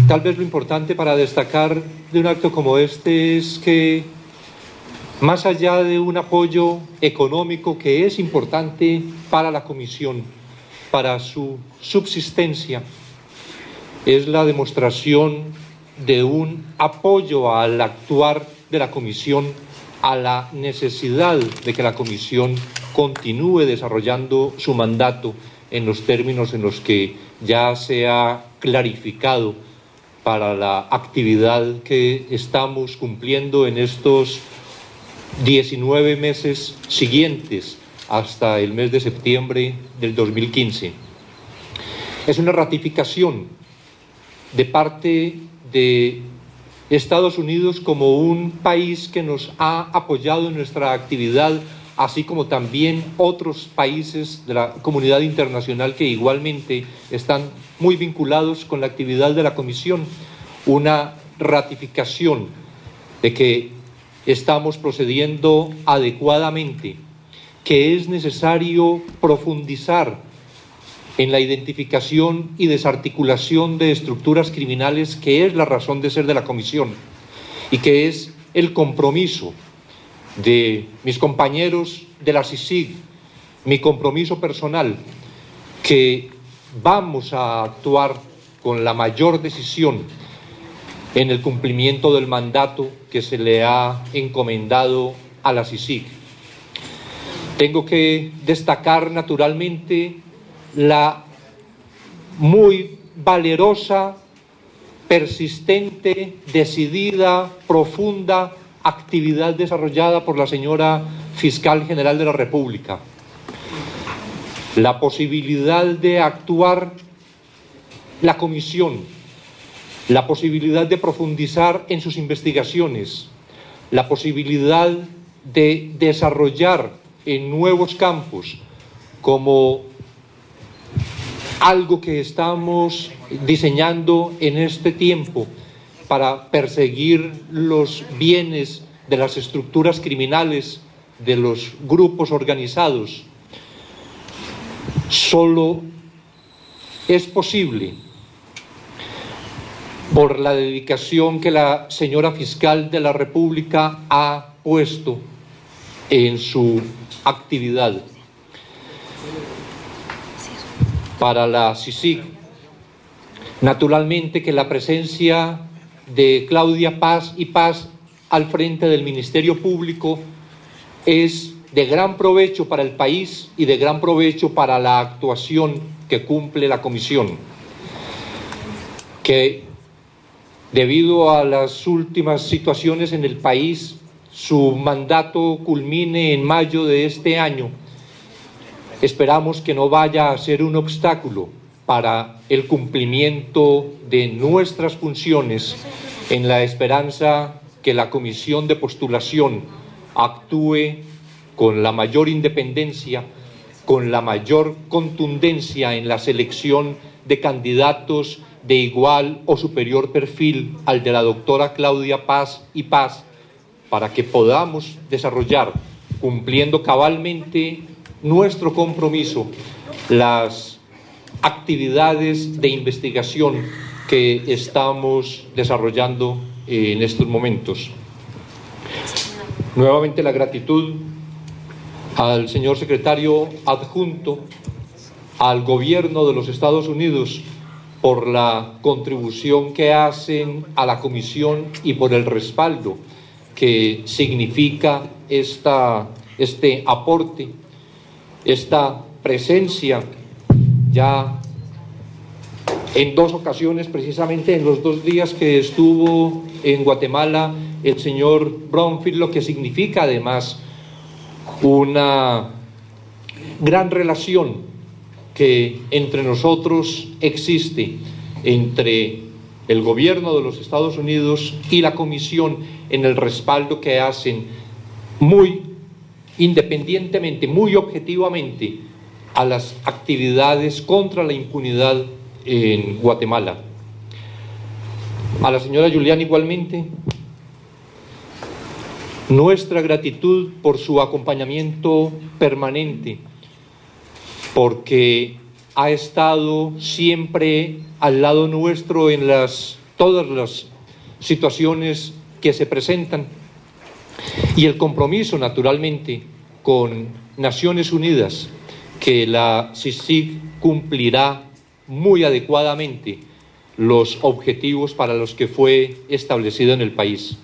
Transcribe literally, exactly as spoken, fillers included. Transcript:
Tal vez lo importante para destacar de un acto como este es que, más allá de un apoyo económico que es importante para la comisión, para su subsistencia, es la demostración de un apoyo al actuar de la comisión, a la necesidad de que la comisión continúe desarrollando su mandato en los términos en los que ya se ha clarificado para la actividad que estamos cumpliendo en estos diecinueve meses siguientes hasta el mes de septiembre del dos mil quince. Es una ratificación de parte de Estados Unidos como un país que nos ha apoyado en nuestra actividad, así como también otros países de la comunidad internacional que igualmente están muy vinculados con la actividad de la Comisión. Una ratificación de que estamos procediendo adecuadamente, que es necesario profundizar en la identificación y desarticulación de estructuras criminales, que es la razón de ser de la Comisión, y que es el compromiso de mis compañeros de la CICIG, mi compromiso personal, que vamos a actuar con la mayor decisión en el cumplimiento del mandato que se le ha encomendado a la CICIG. Tengo que destacar naturalmente la muy valerosa, persistente, decidida, profunda actividad desarrollada por la señora Fiscal General de la República. La posibilidad de actuar la comisión, la posibilidad de profundizar en sus investigaciones, la posibilidad de desarrollar en nuevos campos como algo que estamos diseñando en este tiempo para perseguir los bienes de las estructuras criminales, de los grupos organizados, solo es posible por la dedicación que la señora Fiscal de la República ha puesto en su actividad. Para la CICIG, naturalmente que la presencia de Claudia Paz y Paz al frente del Ministerio Público es de gran provecho para el país y de gran provecho para la actuación que cumple la comisión, que debido a las últimas situaciones en el país, su mandato culmine en mayo de este año. Esperamos que no vaya a ser un obstáculo para el cumplimiento de nuestras funciones, en la esperanza que la comisión de postulación actúe con la mayor independencia, con la mayor contundencia en la selección de candidatos de igual o superior perfil al de la doctora Claudia Paz y Paz, para que podamos desarrollar, cumpliendo cabalmente nuestro compromiso, las actividades de investigación que estamos desarrollando en estos momentos. Nuevamente la gratitud al señor secretario adjunto, al gobierno de los Estados Unidos por la contribución que hacen a la comisión y por el respaldo que significa esta, este aporte, esta presencia ya en dos ocasiones, precisamente en los dos días que estuvo en Guatemala el señor Bromfield, lo que significa además una gran relación que entre nosotros existe, entre el gobierno de los Estados Unidos y la comisión, en el respaldo que hacen muy independientemente, muy objetivamente a las actividades contra la impunidad en Guatemala. A la señora Julián igualmente, nuestra gratitud por su acompañamiento permanente, porque ha estado siempre al lado nuestro en las todas las situaciones que se presentan y el compromiso, naturalmente, con Naciones Unidas, que la CICIG cumplirá muy adecuadamente los objetivos para los que fue establecido en el país.